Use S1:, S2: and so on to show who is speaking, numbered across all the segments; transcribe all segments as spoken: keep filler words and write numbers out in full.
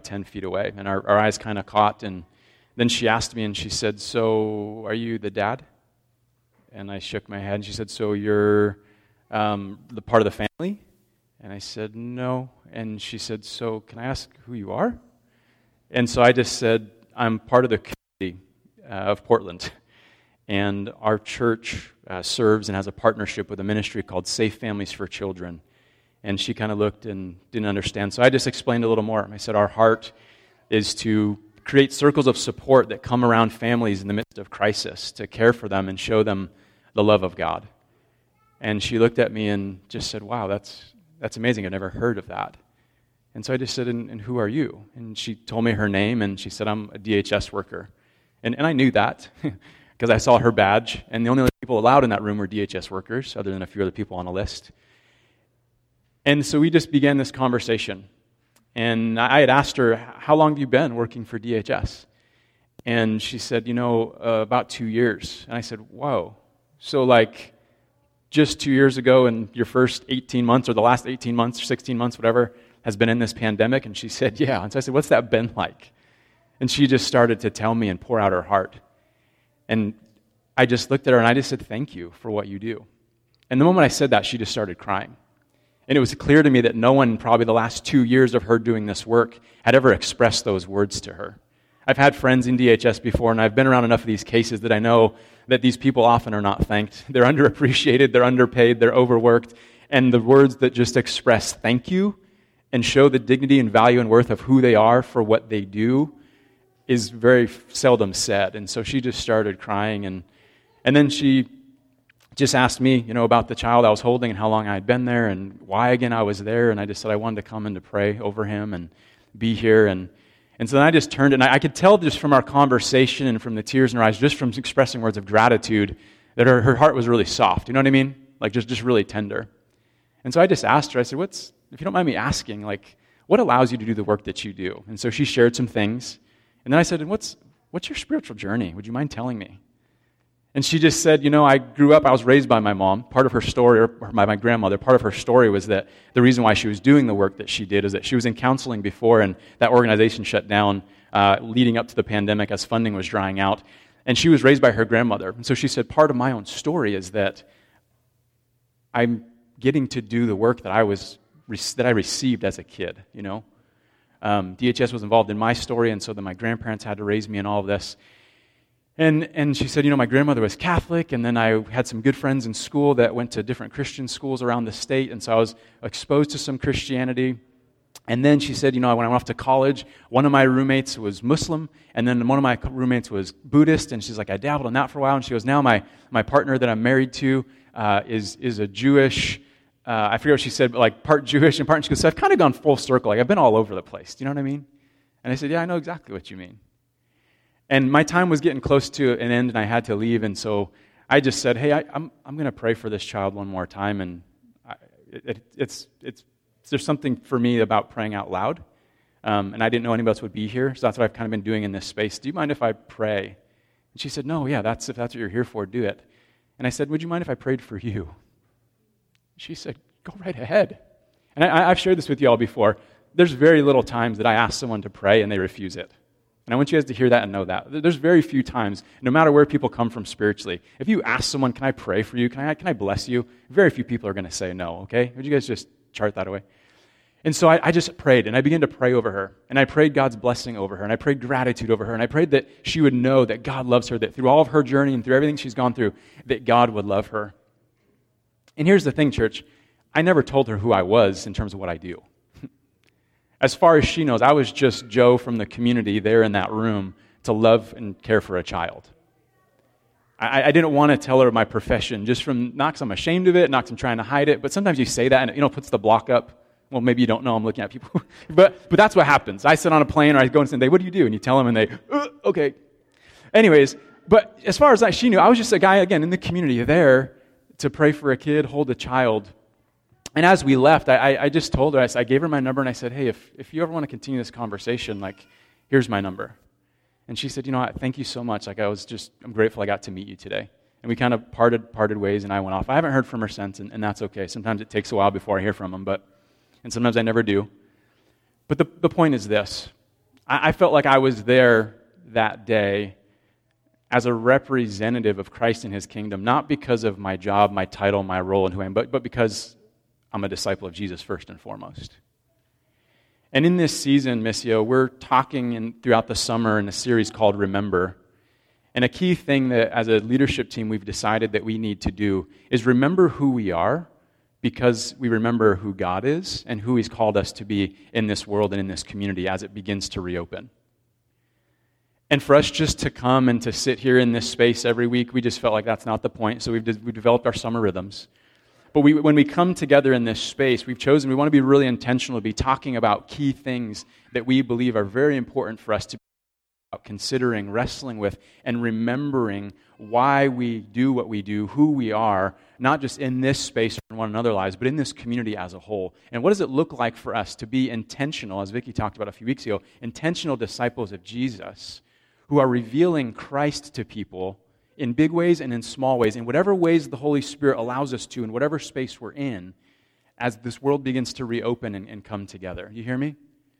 S1: about ten feet away, and our, our eyes kind of caught, and then she asked me, and she said, so are you the dad? And I shook my head, and she said, so you're um, the part of the family? And I said, no. And she said, so can I ask who you are? And so I just said, I'm part of the community uh, of Portland. And our church uh, serves and has a partnership with a ministry called Safe Families for Children. And she kind of looked and didn't understand. So I just explained a little more. I said, our heart is to create circles of support that come around families in the midst of crisis, to care for them and show them the love of God. And she looked at me and just said, wow, that's that's amazing. I've never heard of that. And so I just said, and, and who are you? And she told me her name, and she said, I'm a D H S worker. And, and I knew that because I saw her badge, and the only other people allowed in that room were D H S workers, other than a few other people on a list. And so we just began this conversation. And I had asked her, how long have you been working for D H S? And she said, you know, uh, about two years. And I said, whoa. So like just two years ago and your first eighteen months or the last eighteen months or sixteen months, whatever, has been in this pandemic? And she said, yeah. And so I said, what's that been like? And she just started to tell me and pour out her heart. And I just looked at her and I just said, thank you for what you do. And the moment I said that, she just started crying. And it was clear to me that no one, probably the last two years of her doing this work, had ever expressed those words to her. I've had friends in D H S before, and I've been around enough of these cases that I know that these people often are not thanked. They're underappreciated, they're underpaid, they're overworked, and the words that just express thank you and show the dignity and value and worth of who they are for what they do is very seldom said. And so she just started crying, and and then she just asked me, you know, about the child I was holding and how long I had been there and why again I was there. And I just said I wanted to come and to pray over him and be here. And and so then I just turned, and I, I could tell just from our conversation and from the tears in her eyes, just from expressing words of gratitude, that her, her heart was really soft. You know what I mean? Like just, just really tender. And so I just asked her, I said, what's, if you don't mind me asking, like, what allows you to do the work that you do? And so she shared some things. And then I said, and what's what's your spiritual journey? Would you mind telling me? And she just said, you know, I grew up, I was raised by my mom. Part of her story, or by my grandmother, part of her story was that the reason why she was doing the work that she did is that she was in counseling before, and that organization shut down uh, leading up to the pandemic as funding was drying out. And she was raised by her grandmother. And so she said, part of my own story is that I'm getting to do the work that I was that I received as a kid, you know. Um, D H S was involved in my story, and so then my grandparents had to raise me in all of this. And and she said, you know, my grandmother was Catholic, and then I had some good friends in school that went to different Christian schools around the state, and so I was exposed to some Christianity. And then she said, you know, when I went off to college, one of my roommates was Muslim, and then one of my roommates was Buddhist, and she's like, I dabbled in that for a while, and she goes, now my, my partner that I'm married to uh, is is a Jewish, uh, I forget what she said, but like part Jewish and part, and she goes, so I've kind of gone full circle, like I've been all over the place, do you know what I mean? And I said, yeah, I know exactly what you mean. And my time was getting close to an end, and I had to leave, and so I just said, hey, I, I'm I'm going to pray for this child one more time, and I, it, it's it's there's something for me about praying out loud, um, and I didn't know anybody else would be here, so that's what I've kind of been doing in this space. Do you mind if I pray? And she said, no, yeah, that's if that's what you're here for, do it. And I said, would you mind if I prayed for you? She said, go right ahead. And I, I've shared this with you all before. There's very little times that I ask someone to pray and they refuse it. And I want you guys to hear that and know that. There's very few times, no matter where people come from spiritually, if you ask someone, can I pray for you? Can I can I bless you? Very few people are going to say no, okay? Would you guys just chart that away? And so I, I just prayed, and I began to pray over her. And I prayed God's blessing over her, and I prayed gratitude over her. And I prayed that she would know that God loves her, that through all of her journey and through everything she's gone through, that God would love her. And here's the thing, church. I never told her who I was in terms of what I do. As far as she knows, I was just Joe from the community there in that room to love and care for a child. I, I didn't want to tell her my profession, just from, not because I'm ashamed of it, not because I'm trying to hide it, but sometimes you say that and it, you know, puts the block up. Well, maybe you don't know, I'm looking at people. but but that's what happens. I sit on a plane or I go and say, what do you do? And you tell them and they, uh, okay. Anyways, but as far as I, she knew, I was just a guy, again, in the community there to pray for a kid, hold a child. And as we left, I, I just told her, I, I gave her my number, and I said, hey, if, if you ever want to continue this conversation, like, here's my number. And she said, you know, thank you so much. Like, I was just, I'm grateful I got to meet you today. And we kind of parted parted ways, and I went off. I haven't heard from her since, and, and that's okay. Sometimes it takes a while before I hear from them, but, and sometimes I never do. But the, the point is this. I, I felt like I was there that day as a representative of Christ and his kingdom, not because of my job, my title, my role, and who I am, but, but because I'm a disciple of Jesus first and foremost. And in this season, Missio, we're talking in, throughout the summer in a series called Remember. And a key thing that as a leadership team we've decided that we need to do is remember who we are, because we remember who God is and who he's called us to be in this world and in this community as it begins to reopen. And for us just to come and to sit here in this space every week, we just felt like that's not the point, so we've, de- we've developed our summer rhythms. But we, when we come together in this space, we've chosen, we want to be really intentional to be talking about key things that we believe are very important for us to be about considering, wrestling with, and remembering why we do what we do, who we are, not just in this space or in one another's lives, but in this community as a whole. And what does it look like for us to be intentional, as Vicki talked about a few weeks ago, intentional disciples of Jesus who are revealing Christ to people in big ways and in small ways, in whatever ways the Holy Spirit allows us to, in whatever space we're in, as this world begins to reopen and, and come together. You hear me?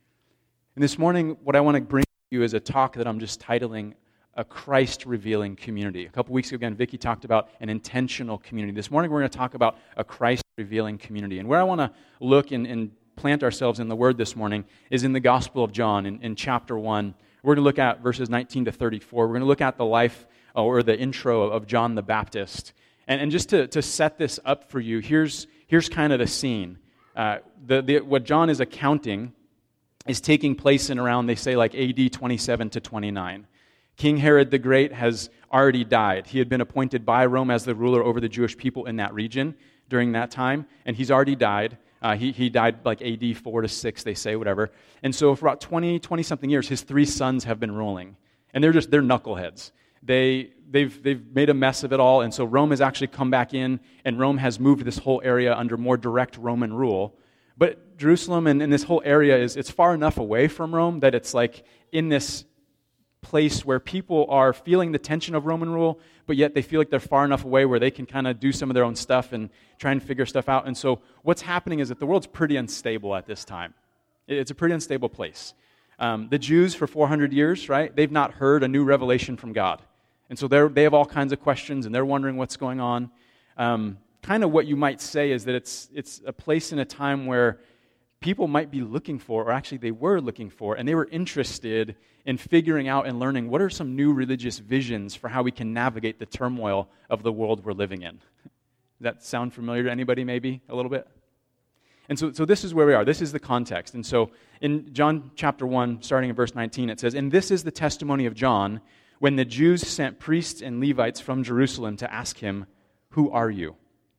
S1: And this morning, what I want to bring to you is a talk that I'm just titling A Christ-Revealing Community. A couple weeks ago, again, Vicki talked about an intentional community. This morning, we're going to talk about a Christ-revealing community. And where I want to look and, and plant ourselves in the Word this morning is in the Gospel of John, in, in chapter one. We're going to look at verses nineteen to thirty-four. We're going to look at the life or the intro of John the Baptist. And, and just to, to set this up for you, here's, here's kind of the scene. Uh, the, the, what John is accounting is taking place in around, they say, like A D twenty-seven to twenty-nine. King Herod the Great has already died. He had been appointed by Rome as the ruler over the Jewish people in that region during that time, and he's already died. Uh, he, he died like A D four to six, they say, whatever. And so for about twenty, twenty-something years, his three sons have been ruling. And they're just, they're knuckleheads. They, they've, they've made a mess of it all, and so Rome has actually come back in, and Rome has moved this whole area under more direct Roman rule. But Jerusalem and, and this whole area, is it's far enough away from Rome that it's like in this place where people are feeling the tension of Roman rule, but yet they feel like they're far enough away where they can kind of do some of their own stuff and try and figure stuff out. And so what's happening is that the world's pretty unstable at this time. It's a pretty unstable place. Um, the Jews for four hundred years, right, they've not heard a new revelation from God. And so they they have all kinds of questions, and they're wondering what's going on. Um, kind of what you might say is that it's it's a place in a time where people might be looking for, or actually they were looking for, and they were interested in figuring out and learning what are some new religious visions for how we can navigate the turmoil of the world we're living in. Does that sound familiar to anybody maybe a little bit? And so, so this is where we are. This is the context. And so in John chapter one, starting in verse nineteen, it says, "And this is the testimony of John when the Jews sent priests and Levites from Jerusalem to ask him, 'Who are you?'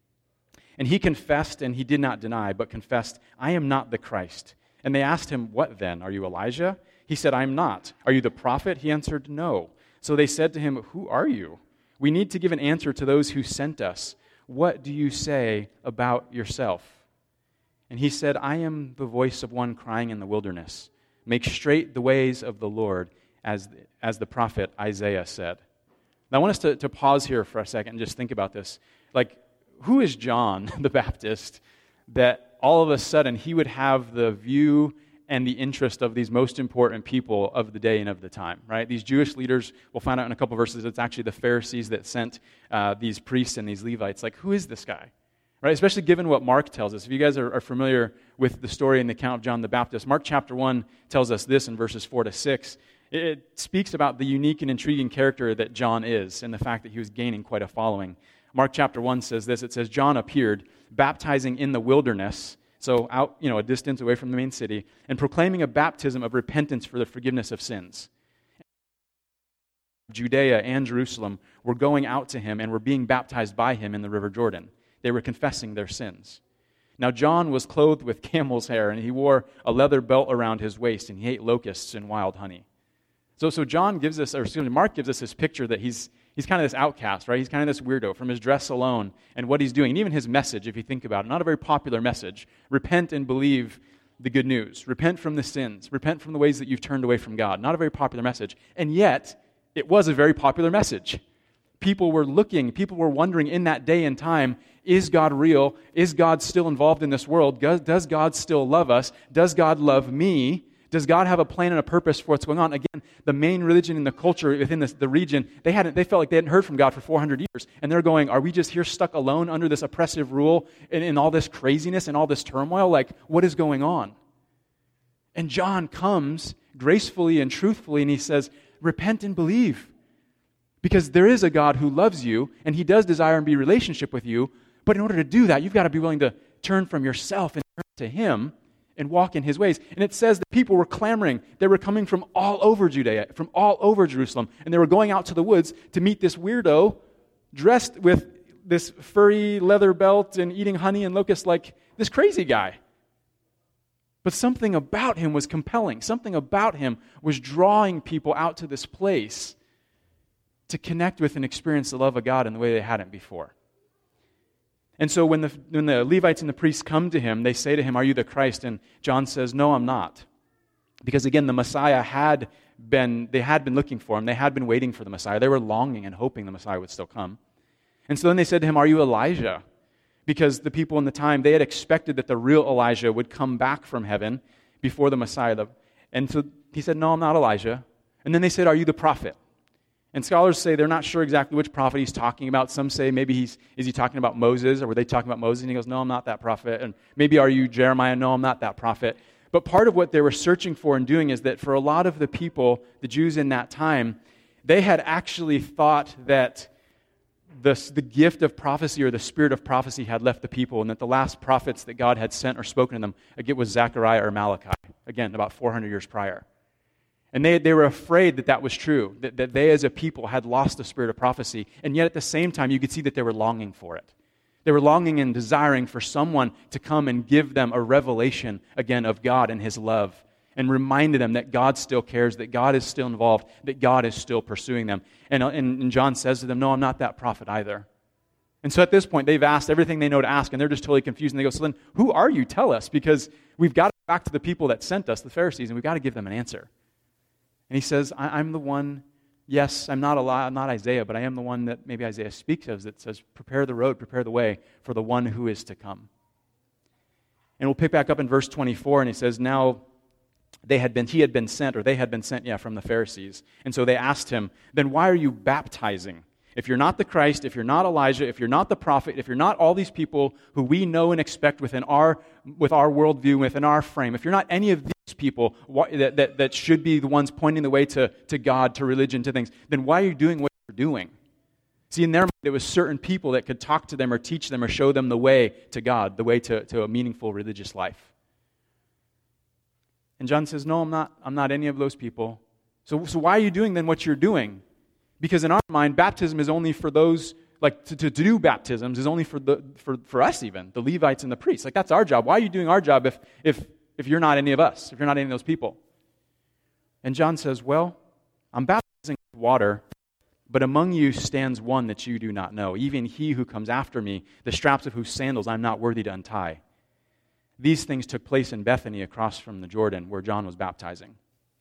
S1: And he confessed, and he did not deny, but confessed, 'I am not the Christ.' And they asked him, 'What then? Are you Elijah?' He said, 'I am not.' 'Are you the prophet?' He answered, 'No.' So they said to him, 'Who are you? We need to give an answer to those who sent us. What do you say about yourself?' And he said, 'I am the voice of one crying in the wilderness. Make straight the ways of the Lord, as, as the prophet Isaiah said.'" Now I want us to, to pause here for a second and just think about this. Like, who is John the Baptist that all of a sudden he would have the view and the interest of these most important people of the day and of the time, right? These Jewish leaders, we'll find out in a couple verses, it's actually the Pharisees that sent uh, these priests and these Levites. Like, who is this guy? Right? Especially given what Mark tells us. If you guys are, are familiar with the story and the account of John the Baptist, Mark chapter one tells us this in verses four to six. It, it speaks about the unique and intriguing character that John is and the fact that he was gaining quite a following. Mark chapter one says this. It says, "John appeared, baptizing in the wilderness," so out, you know, a distance away from the main city, "and proclaiming a baptism of repentance for the forgiveness of sins." Judea and Jerusalem were going out to him and were being baptized by him in the river Jordan. They were confessing their sins. Now John was clothed with camel's hair, and he wore a leather belt around his waist, and he ate locusts and wild honey. So, so John gives us, or excuse me, Mark gives us this picture that he's he's kind of this outcast, right? He's kind of this weirdo from his dress alone and what he's doing, and even his message, if you think about it, not a very popular message. Repent and believe the good news. Repent from the sins. Repent from the ways that you've turned away from God. Not a very popular message, and yet it was a very popular message. People were looking, people were wondering in that day and time, is God real? Is God still involved in this world? Does God still love us? Does God love me? Does God have a plan and a purpose for what's going on? Again, the main religion in the culture within this, the region, they hadn't. They felt like they hadn't heard from God for four hundred years. And they're going, are we just here stuck alone under this oppressive rule and in all this craziness and all this turmoil? Like, what is going on? And John comes gracefully and truthfully, and he says, repent and believe. Because there is a God who loves you, and he does desire and be in relationship with you. But in order to do that, you've got to be willing to turn from yourself and turn to him and walk in his ways. And it says that people were clamoring. They were coming from all over Judea, from all over Jerusalem, and they were going out to the woods to meet this weirdo dressed with this furry leather belt and eating honey and locusts like this crazy guy. But something about him was compelling. Something about him was drawing people out to this place to connect with and experience the love of God in the way they hadn't before. And so when the, when the Levites and the priests come to him, they say to him, are you the Christ? And John says, no, I'm not. Because again, the Messiah had been, they had been looking for him. They had been waiting for the Messiah. They were longing and hoping the Messiah would still come. And so then they said to him, are you Elijah? Because the people in the time, they had expected that the real Elijah would come back from heaven before the Messiah. And so he said, no, I'm not Elijah. And then they said, are you the prophet? And scholars say they're not sure exactly which prophet he's talking about. Some say maybe he's, is he talking about Moses, or were they talking about Moses? And he goes, no, I'm not that prophet. And maybe are you Jeremiah? No, I'm not that prophet. But part of what they were searching for and doing is that for a lot of the people, the Jews in that time, they had actually thought that the, the gift of prophecy or the spirit of prophecy had left the people, and that the last prophets that God had sent or spoken to them, again, was Zechariah or Malachi, again, about four hundred years prior. And they, they were afraid that that was true, that, that they as a people had lost the spirit of prophecy. And yet at the same time, you could see that they were longing for it. They were longing and desiring for someone to come and give them a revelation, again, of God and his love, and reminded them that God still cares, that God is still involved, that God is still pursuing them. And, and, and John says to them, no, I'm not that prophet either. And so at this point, they've asked everything they know to ask, and they're just totally confused. And they go, so then, who are you? Tell us, because we've got to go back to the people that sent us, the Pharisees, and we've got to give them an answer. And he says, I, I'm the one, yes, I'm not, Eli- I'm not Isaiah, but I am the one that maybe Isaiah speaks of that says, prepare the road, prepare the way for the one who is to come. And we'll pick back up in verse twenty-four, and he says, now they had been, he had been sent, or they had been sent, yeah, from the Pharisees. And so they asked him, then why are you baptizing? If you're not the Christ, if you're not Elijah, if you're not the prophet, if you're not all these people who we know and expect within our, with our worldview, within our frame, if you're not any of these people that, that, that should be the ones pointing the way to, to God, to religion, to things, then why are you doing what you're doing? See, in their mind, there was certain people that could talk to them or teach them or show them the way to God, the way to, to a meaningful religious life. And John says, no, I'm not, I'm not any of those people. So, so why are you doing then what you're doing? Because in our mind, baptism is only for those, like to, to, to do baptisms is only for the for, for us even, the Levites and the priests. Like that's our job. Why are you doing our job if if if you're not any of us, if you're not any of those people? And John says, well, I'm baptizing with water, but among you stands one that you do not know, even he who comes after me, the straps of whose sandals I'm not worthy to untie. These things took place in Bethany across from the Jordan where John was baptizing.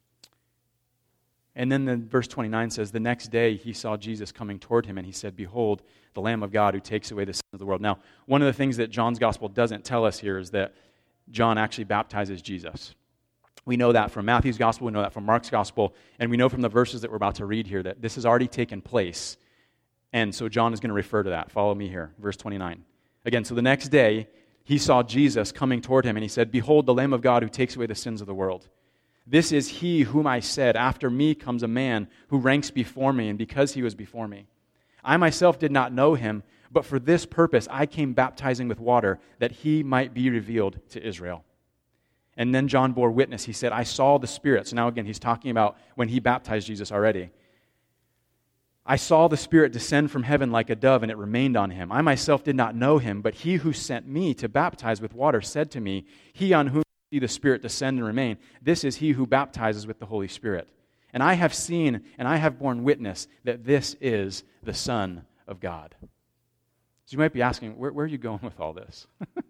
S1: And then the verse twenty-nine says, the next day he saw Jesus coming toward him, and he said, behold, the Lamb of God who takes away the sins of the world. Now, one of the things that John's gospel doesn't tell us here is that John actually baptizes Jesus. We know that from Matthew's gospel, we know that from Mark's gospel, and we know from the verses that we're about to read here that this has already taken place. And so John is going to refer to that. Follow me here, verse twenty-nine. Again, so the next day he saw Jesus coming toward him, and he said, behold, the Lamb of God who takes away the sins of the world. This is he whom I said, after me comes a man who ranks before me, and because he was before me. I myself did not know him, but for this purpose I came baptizing with water, that he might be revealed to Israel. And then John bore witness. He said, I saw the Spirit. So now again, he's talking about when he baptized Jesus already. I saw the Spirit descend from heaven like a dove, and it remained on him. I myself did not know him, but he who sent me to baptize with water said to me, he on whom see the Spirit descend and remain, this is he who baptizes with the Holy Spirit. And I have seen and I have borne witness that this is the Son of God. So you might be asking, where, where are you going with all this?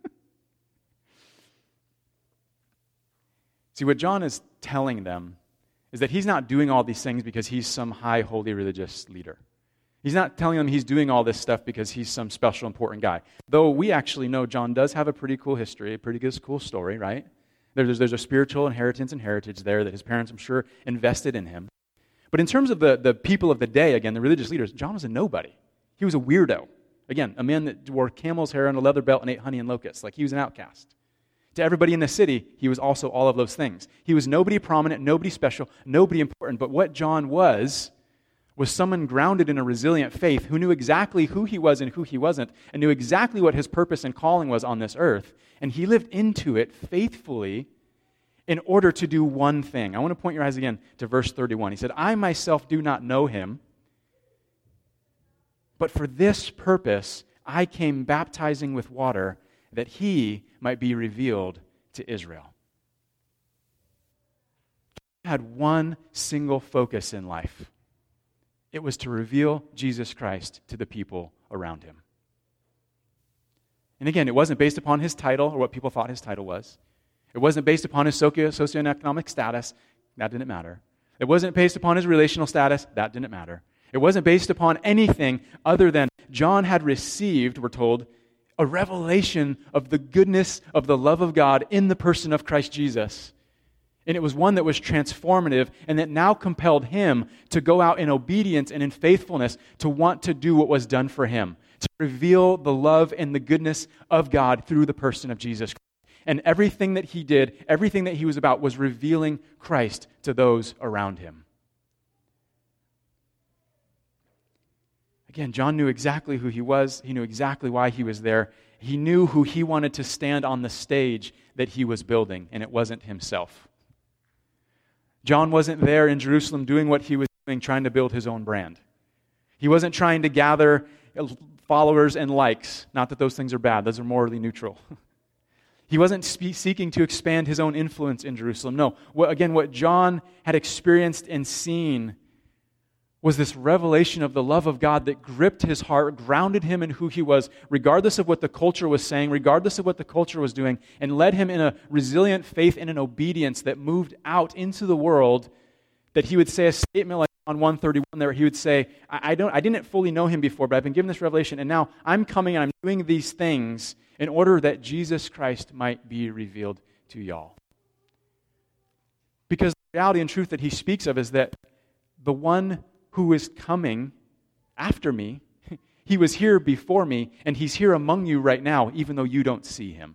S1: See, what John is telling them is that he's not doing all these things because he's some high, holy religious leader. He's not telling them he's doing all this stuff because he's some special, important guy. Though we actually know John does have a pretty cool history, a pretty good, cool story, right? There's, there's a spiritual inheritance and heritage there that his parents, I'm sure, invested in him. But in terms of the, the people of the day, again, the religious leaders, John was a nobody. He was a weirdo. Again, a man that wore camel's hair and a leather belt and ate honey and locusts. Like, he was an outcast. To everybody in the city, he was also all of those things. He was nobody prominent, nobody special, nobody important. But what John was, was someone grounded in a resilient faith who knew exactly who he was and who he wasn't, and knew exactly what his purpose and calling was on this earth. And he lived into it faithfully in order to do one thing. I want to point your eyes again to verse thirty-one. He said, I myself do not know him, but for this purpose I came baptizing with water, that he might be revealed to Israel. He had one single focus in life. It was to reveal Jesus Christ to the people around him. And again, it wasn't based upon his title or what people thought his title was. It wasn't based upon his socio- socioeconomic status. That didn't matter. It wasn't based upon his relational status. That didn't matter. It wasn't based upon anything other than John had received, we're told, a revelation of the goodness of the love of God in the person of Christ Jesus. And it was one that was transformative and that now compelled him to go out in obedience and in faithfulness to want to do what was done for him, to reveal the love and the goodness of God through the person of Jesus Christ. And everything that he did, everything that he was about, was revealing Christ to those around him. Again, John knew exactly who he was. He knew exactly why he was there. He knew who he wanted to stand on the stage that he was building, and it wasn't himself. John wasn't there in Jerusalem doing what he was doing, trying to build his own brand. He wasn't trying to gather followers and likes. Not that those things are bad. Those are morally neutral. He wasn't spe- seeking to expand his own influence in Jerusalem. No. What, again, what John had experienced and seen was this revelation of the love of God that gripped his heart, grounded him in who he was, regardless of what the culture was saying, regardless of what the culture was doing, and led him in a resilient faith and an obedience that moved out into the world, that he would say a statement like on one thirty-one there, he would say, I, I, don't, I didn't fully know him before, but I've been given this revelation, and now I'm coming and I'm doing these things in order that Jesus Christ might be revealed to y'all. Because the reality and truth that he speaks of is that the one who is coming after me, he was here before me, and he's here among you right now, even though you don't see him.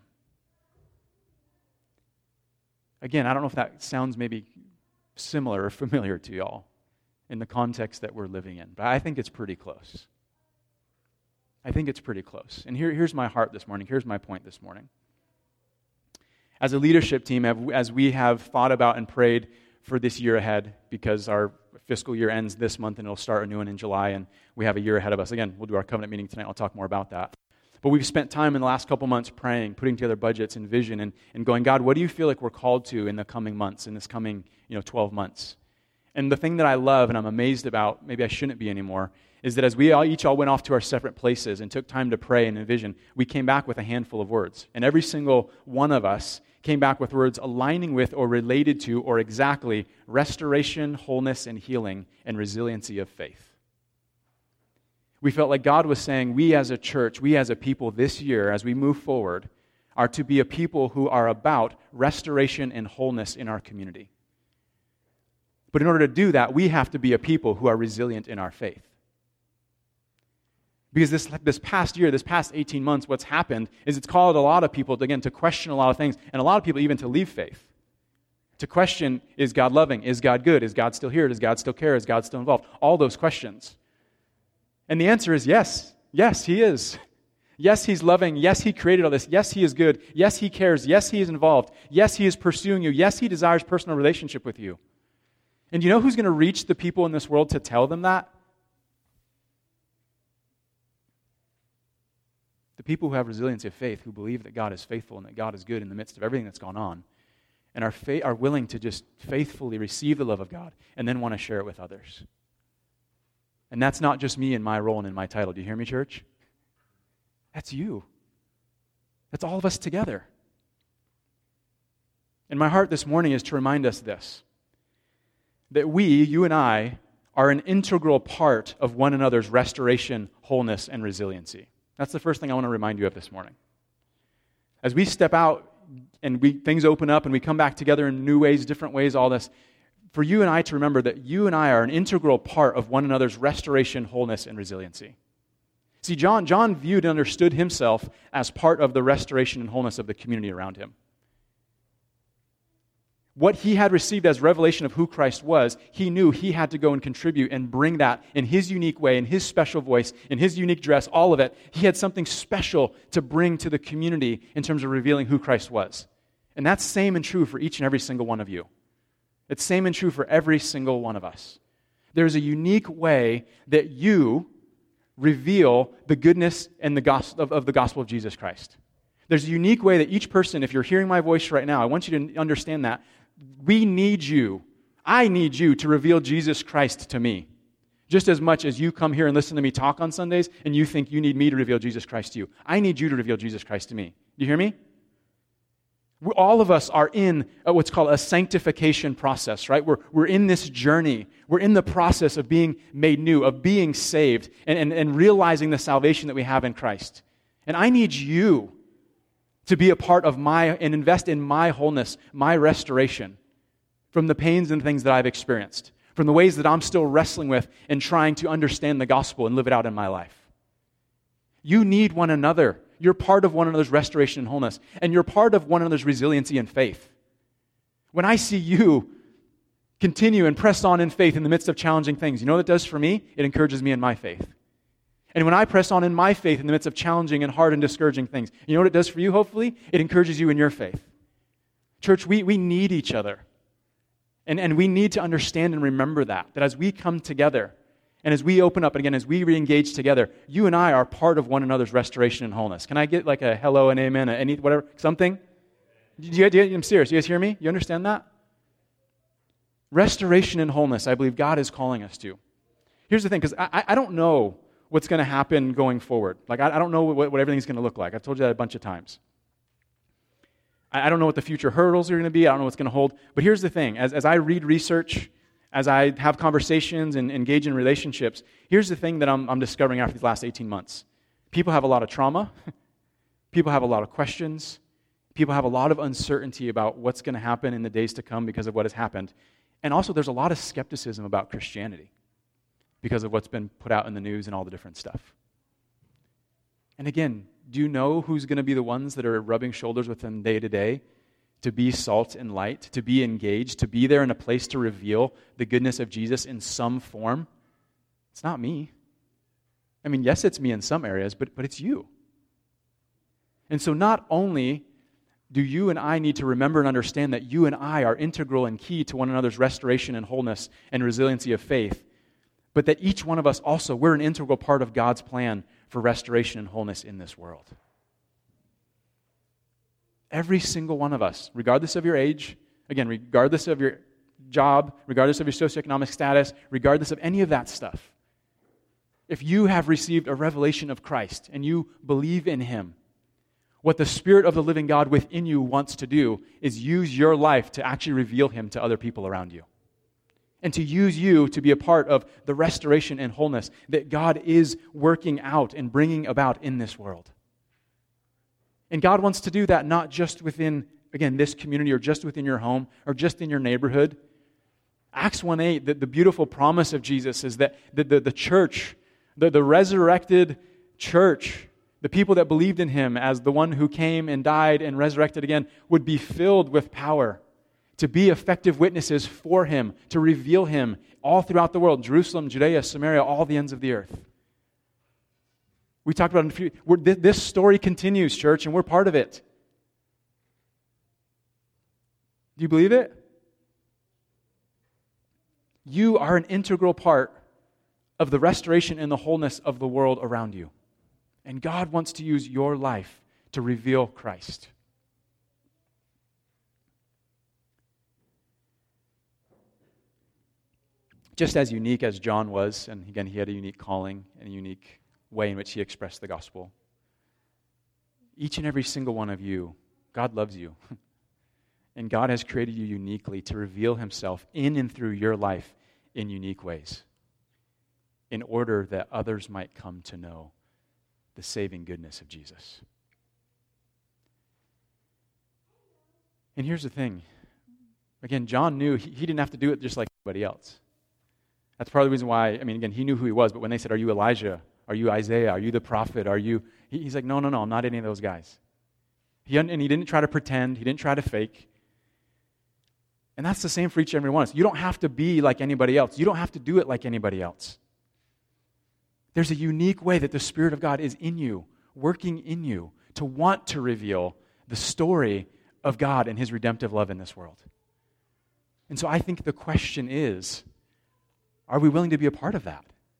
S1: Again, I don't know if that sounds maybe similar or familiar to y'all in the context that we're living in, but I think it's pretty close. I think it's pretty close. And here, here's my heart this morning. Here's my point this morning. As a leadership team, as we have thought about and prayed for this year ahead, because our fiscal year ends this month and it'll start a new one in July, and we have a year ahead of us. Again, we'll do our covenant meeting tonight. I'll talk more about that. But we've spent time in the last couple months praying, putting together budgets and vision, and, and going, God, what do you feel like we're called to in the coming months, in this coming you know, twelve months? And the thing that I love and I'm amazed about, maybe I shouldn't be anymore, is that as we all, each all went off to our separate places and took time to pray and envision, we came back with a handful of words. And every single one of us came back with words aligning with or related to or exactly restoration, wholeness, and healing, and resiliency of faith. We felt like God was saying, we as a church, we as a people this year, as we move forward, are to be a people who are about restoration and wholeness in our community. But in order to do that, we have to be a people who are resilient in our faith. Because this, this past year, this past eighteen months, what's happened is it's called a lot of people, to, again, to question a lot of things, and a lot of people even to leave faith. To question, is God loving? Is God good? Is God still here? Does God still care? Is God still involved? All those questions. And the answer is yes. Yes, He is. Yes, He's loving. Yes, He created all this. Yes, He is good. Yes, He cares. Yes, He is involved. Yes, He is pursuing you. Yes, He desires personal relationship with you. And you know who's going to reach the people in this world to tell them that? The people who have resiliency of faith, who believe that God is faithful and that God is good in the midst of everything that's gone on, and are fa- are willing to just faithfully receive the love of God and then want to share it with others. And that's not just me in my role and in my title. Do you hear me, church? That's you. That's all of us together. And my heart this morning is to remind us this, that we, you and I, are an integral part of one another's restoration, wholeness, and resiliency. That's the first thing I want to remind you of this morning. As we step out and we things open up and we come back together in new ways, different ways, all this, for you and I to remember that you and I are an integral part of one another's restoration, wholeness, and resiliency. See, John, John viewed and understood himself as part of the restoration and wholeness of the community around him. What he had received as revelation of who Christ was, he knew he had to go and contribute and bring that in his unique way, in his special voice, in his unique dress, all of it. He had something special to bring to the community in terms of revealing who Christ was. And that's same and true for each and every single one of you. It's same and true for every single one of us. There's a unique way that you reveal the goodness and the gospel of, of the gospel of Jesus Christ. There's a unique way that each person, if you're hearing my voice right now, I want you to understand that. We need you. I need you to reveal Jesus Christ to me. Just as much as you come here and listen to me talk on Sundays and you think you need me to reveal Jesus Christ to you. I need you to reveal Jesus Christ to me. Do you hear me? We're, all of us are in a, what's called a sanctification process, right? We're, we're in this journey. We're in the process of being made new, of being saved, and, and, and realizing the salvation that we have in Christ. And I need you to be a part of my, and invest in my wholeness, my restoration from the pains and things that I've experienced, from the ways that I'm still wrestling with and trying to understand the gospel and live it out in my life. You need one another. You're part of one another's restoration and wholeness, and you're part of one another's resiliency and faith. When I see you continue and press on in faith in the midst of challenging things, you know what it does for me? It encourages me in my faith. And when I press on in my faith in the midst of challenging and hard and discouraging things, you know what it does for you, hopefully? It encourages you in your faith. Church, we, we need each other. And, and we need to understand and remember that, that as we come together, and as we open up, and again, as we re-engage together, you and I are part of one another's restoration and wholeness. Can I get like a hello and amen, a any, whatever, something? Do you, do you, I'm serious. You guys hear me? You understand that? Restoration and wholeness, I believe God is calling us to. Here's the thing, because I, I don't know what's going to happen going forward. Like, I, I don't know what, what everything's going to look like. I've told you that a bunch of times. I, I don't know what the future hurdles are going to be. I don't know what's going to hold. But here's the thing. As, as I read research, as I have conversations and engage in relationships, here's the thing that I'm, I'm discovering after these last eighteen months. People have a lot of trauma. People have a lot of questions. People have a lot of uncertainty about what's going to happen in the days to come because of what has happened. And also, there's a lot of skepticism about Christianity because of what's been put out in the news and all the different stuff. And again, do you know who's going to be the ones that are rubbing shoulders with them day to day to be salt and light, to be engaged, to be there in a place to reveal the goodness of Jesus in some form? It's not me. I mean, yes, it's me in some areas, but, but it's you. And so not only do you and I need to remember and understand that you and I are integral and key to one another's restoration and wholeness and resiliency of faith, but that each one of us also, we're an integral part of God's plan for restoration and wholeness in this world. Every single one of us, regardless of your age, again, regardless of your job, regardless of your socioeconomic status, regardless of any of that stuff, if you have received a revelation of Christ and you believe in Him, what the Spirit of the living God within you wants to do is use your life to actually reveal Him to other people around you. And to use you to be a part of the restoration and wholeness that God is working out and bringing about in this world. And God wants to do that not just within, again, this community or just within your home or just in your neighborhood. Acts one eight, the, the beautiful promise of Jesus is that the, the, the church, the, the resurrected church, the people that believed in Him as the one who came and died and resurrected again, would be filled with power to be effective witnesses for Him, to reveal Him all throughout the world, Jerusalem, Judea, Samaria, all the ends of the earth. We talked about it in a few, we're, this story continues, church, and we're part of it. Do you believe it? You are an integral part of the restoration and the wholeness of the world around you. And God wants to use your life to reveal Christ. Just as unique as John was, and again, he had a unique calling and a unique way in which he expressed the gospel, each and every single one of you, God loves you. And God has created you uniquely to reveal Himself in and through your life in unique ways, in order that others might come to know the saving goodness of Jesus. And here's the thing. Again, John knew he, he didn't have to do it just like anybody else. That's part of the reason why, I mean, again, he knew who he was, but when they said, are you Elijah? Are you Isaiah? Are you the prophet? Are you... He, he's like, no, no, no, I'm not any of those guys. He, and he didn't try to pretend. He didn't try to fake. And that's the same for each and every one of us. You don't have to be like anybody else. You don't have to do it like anybody else. There's a unique way that the Spirit of God is in you, working in you, to want to reveal the story of God and His redemptive love in this world. And so I think the question is, are we willing to be a part of that?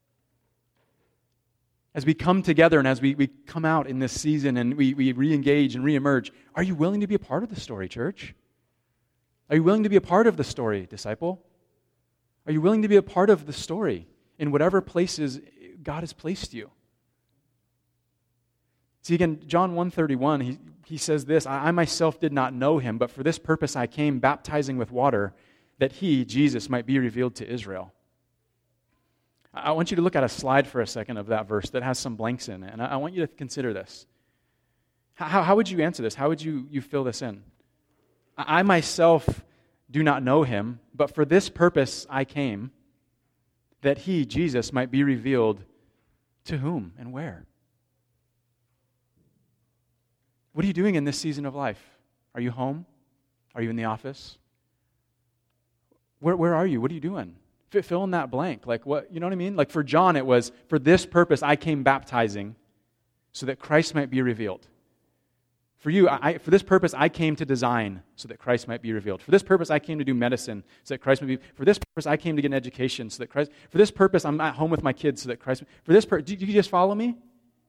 S1: As we come together and as we, we come out in this season and we, we re-engage and re-emerge, are you willing to be a part of the story, church? Are you willing to be a part of the story, disciple? Are you willing to be a part of the story in whatever places God has placed you? See, again, John one thirty-one, he, he says this, I, I myself did not know Him, but for this purpose I came baptizing with water, that He, Jesus, might be revealed to Israel. I want you to look at a slide for a second of that verse that has some blanks in it, and I, I want you to consider this. How, how would you answer this? How would you, you fill this in? I myself do not know Him, but for this purpose I came, that He, Jesus, might be revealed to whom and where? What are you doing in this season of life? Are you home? Are you in the office? Where, where are you? What are you doing? Fill in that blank. Like what, you know what I mean? Like for John, it was, for this purpose I came baptizing so that Christ might be revealed. For you, I, for this purpose I came to design so that Christ might be revealed. For this purpose I came to do medicine so that Christ might be, for this purpose I came to get an education so that Christ, for this purpose I'm at home with my kids so that Christ, for this purpose, do you just follow me?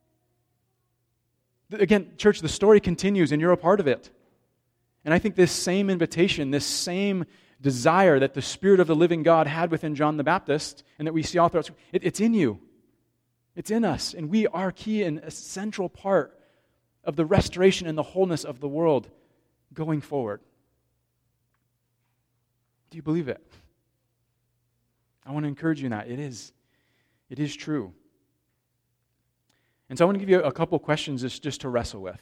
S1: Again, church, the story continues and you're a part of it. And I think this same invitation, this same desire that the Spirit of the living God had within John the Baptist and that we see all throughout, it, it's in you. It's in us. And we are key and a central part of the restoration and the wholeness of the world going forward. Do you believe it? I want to encourage you in that. It is. It is true. And so I want to give you a couple questions just, just to wrestle with.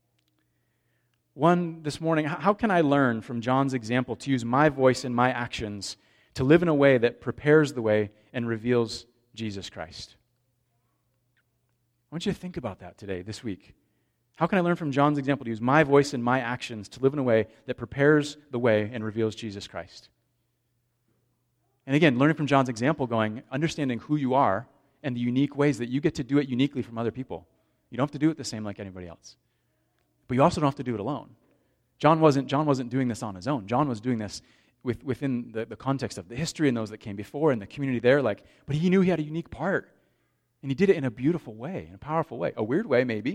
S1: One this morning, how can I learn from John's example to use my voice and my actions to live in a way that prepares the way and reveals Jesus Christ? I want you to think about that today, this week. How can I learn from John's example to use my voice and my actions to live in a way that prepares the way and reveals Jesus Christ? And again, learning from John's example, going, understanding who you are and the unique ways that you get to do it uniquely from other people. You don't have to do it the same like anybody else. But you also don't have to do it alone. John wasn't, John wasn't doing this on his own. John was doing this with, within the, the context of the history and those that came before and the community there. Like, but he knew he had a unique part. And he did it in a beautiful way, in a powerful way. A weird way, maybe.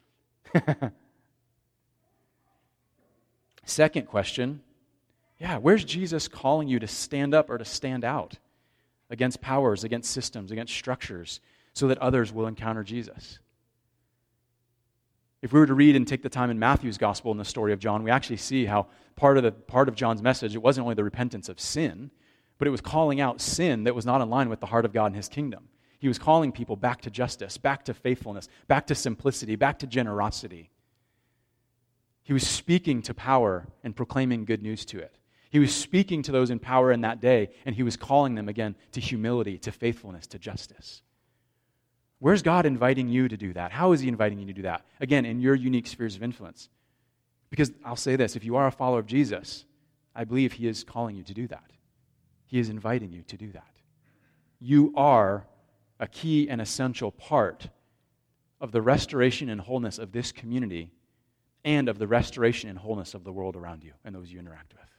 S1: Second question, yeah, where's Jesus calling you to stand up or to stand out against powers, against systems, against structures, so that others will encounter Jesus? If we were to read and take the time in Matthew's gospel in the story of John, we actually see how part of the part of John's message, it wasn't only the repentance of sin, but it was calling out sin that was not in line with the heart of God and His kingdom. He was calling people back to justice, back to faithfulness, back to simplicity, back to generosity. He was speaking to power and proclaiming good news to it. He was speaking to those in power in that day, and He was calling them again to humility, to faithfulness, to justice. Where's God inviting you to do that? How is He inviting you to do that? Again, in your unique spheres of influence. Because I'll say this, if you are a follower of Jesus, I believe He is calling you to do that. He is inviting you to do that. You are a key and essential part of the restoration and wholeness of this community and of the restoration and wholeness of the world around you and those you interact with.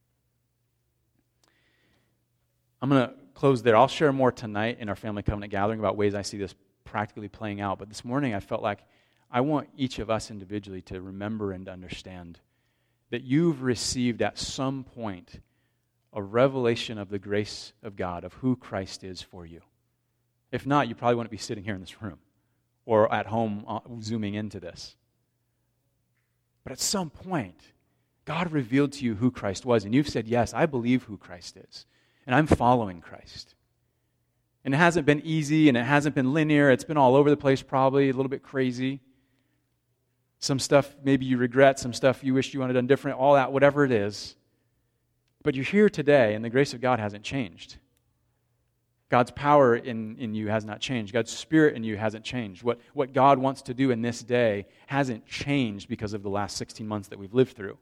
S1: I'm going to close there. I'll share more tonight in our family covenant gathering about ways I see this practically playing out. But this morning I felt like I want each of us individually to remember and understand that you've received at some point a revelation of the grace of God, of who Christ is for you. If not, you probably wouldn't be sitting here in this room or at home uh, zooming into this. But at some point, God revealed to you who Christ was, and you've said, yes, I believe who Christ is, and I'm following Christ. And it hasn't been easy, and it hasn't been linear. It's been all over the place probably, a little bit crazy. Some stuff maybe you regret, some stuff you wish you wanted done different, all that, whatever it is. But you're here today, and the grace of God hasn't changed. God's power in, in you has not changed. God's Spirit in you hasn't changed. What, what God wants to do in this day hasn't changed because of the last sixteen months that we've lived through.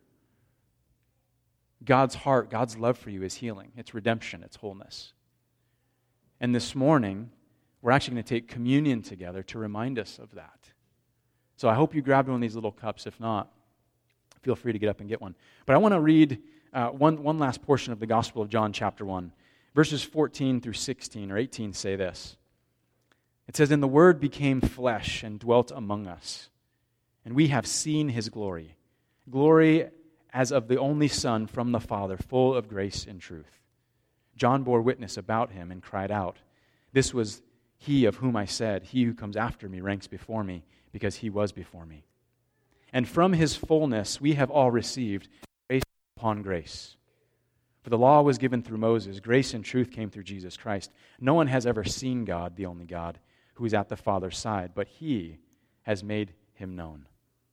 S1: God's heart, God's love for you is healing. It's redemption. It's wholeness. And this morning, we're actually going to take communion together to remind us of that. So I hope you grabbed one of these little cups. If not, feel free to get up and get one. But I want to read uh, one, one last portion of the Gospel of John chapter one. Verses fourteen through sixteen or eighteen say this. It says, "And the Word became flesh and dwelt among us, and we have seen His glory, glory as of the only Son from the Father, full of grace and truth. John bore witness about Him and cried out, 'This was He of whom I said, He who comes after me ranks before me, because He was before me.' And from His fullness we have all received grace upon grace. For the law was given through Moses, grace and truth came through Jesus Christ. No one has ever seen God, the only God, who is at the Father's side, but He has made Him known."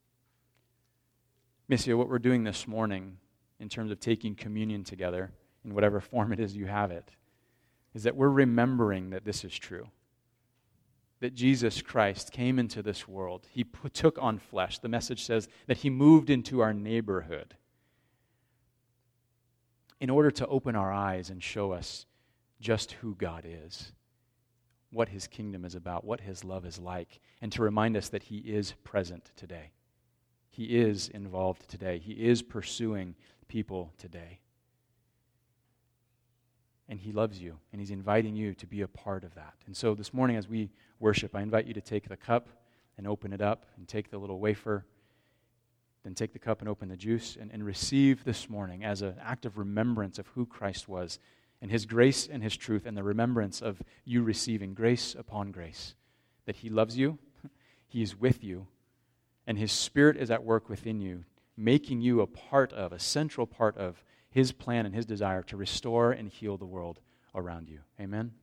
S1: Missio, what we're doing this morning in terms of taking communion together, in whatever form it is you have it, is that we're remembering that this is true. That Jesus Christ came into this world. He put, took on flesh. The message says that He moved into our neighborhood in order to open our eyes and show us just who God is, what His kingdom is about, what His love is like, and to remind us that He is present today. He is involved today. He is pursuing people today. And He loves you, and He's inviting you to be a part of that. And so this morning as we worship, I invite you to take the cup and open it up, and take the little wafer, then take the cup and open the juice, and, and receive this morning as an act of remembrance of who Christ was, and His grace and His truth, and the remembrance of you receiving grace upon grace, that He loves you, He is with you, and His Spirit is at work within you, making you a part of, a central part of His plan and His desire to restore and heal the world around you. Amen?